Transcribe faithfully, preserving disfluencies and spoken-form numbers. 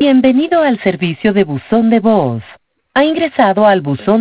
Bienvenido al servicio de buzón de voz. Ha ingresado al buzón